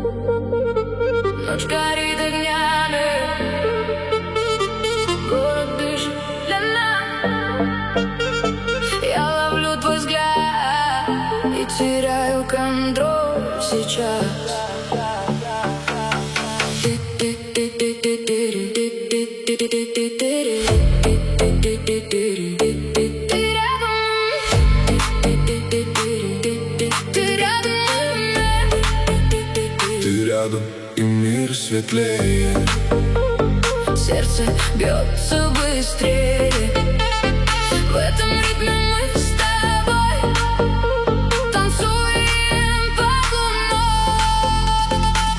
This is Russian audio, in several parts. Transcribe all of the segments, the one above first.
Ночь горит огнями, город дышит для нас. Я ловлю твой взгляд и теряю контроль сейчас. Ты рядом, и мир светлее. Сердце бьется быстрее. В этом ритме мы с тобой танцуем под луной.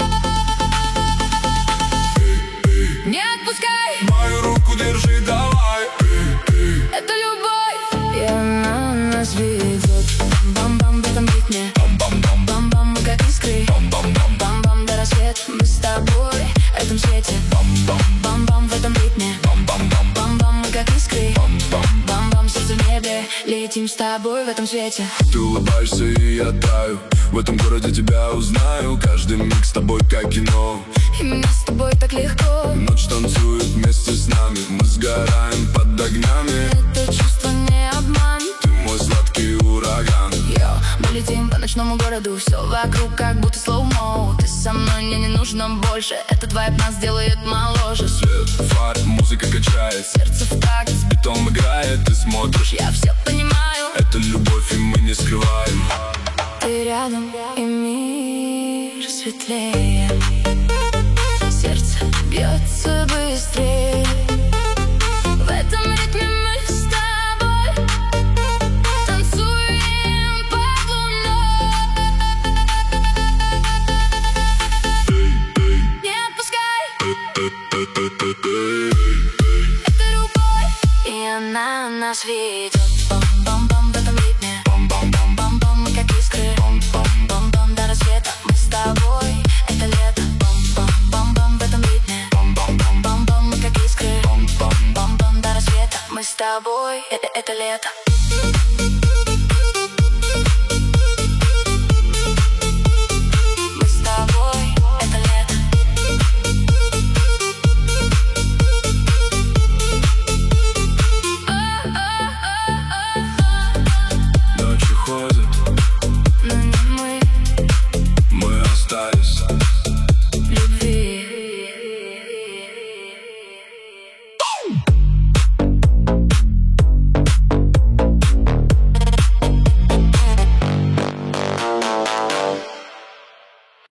Не отпускай, Мою руку держи, давай. это любовь, и она нас ведет. Бам-бам в этом ритме, Бам-бам-бам, бам-бам мы как искры. бам-бам-бам, Бам-бам до рассвета, мы с тобой в этом свете. бам-бам, Бам-бам в этом ритме, бам-бам-бам, бам-бам мы как искры. бам-бам. Бам-бам, сердце в небе, летим с тобой в этом свете. Ты улыбаешься, и я таю. В этом городе тебя узнаю. Каждый миг с тобой как кино. И мне с тобой так легко. Ночь танцует вместе с нами. Мы сгораем под огнями. Это чувство не обман. Ты мой сладкий ураган. Йо, мы летим по ночному городу. Все вокруг как будто слоумо. Ты со мной, мне не нужно больше. Этот вайб нас делает моложе. Свет, фар, музыка качает. Сердце в такт, С битом играет, ты смотришь. я все понимаю. Это любовь, и мы не скрываем. Ты рядом, и мир светлее. Сердце бьется быстрее. В этом ритме мы с тобой танцуем под луной. Не отпускай, это любовь, и она нас ведет. Бам-бам-бам в этом ритме, Бам-бам-бам, бам-бам мы как искры. бам-бам, Бам-бам до рассвета, мы с тобой, это лето. Бам-бам-бам-бам в этом ритме, бам-бам-бам, бам-бам мы как искры. бам-бам. Бам-бам до рассвета, мы с тобой, это лето. Мы с тобой, это лето. Ночи ходят, Но не мы. мы остались.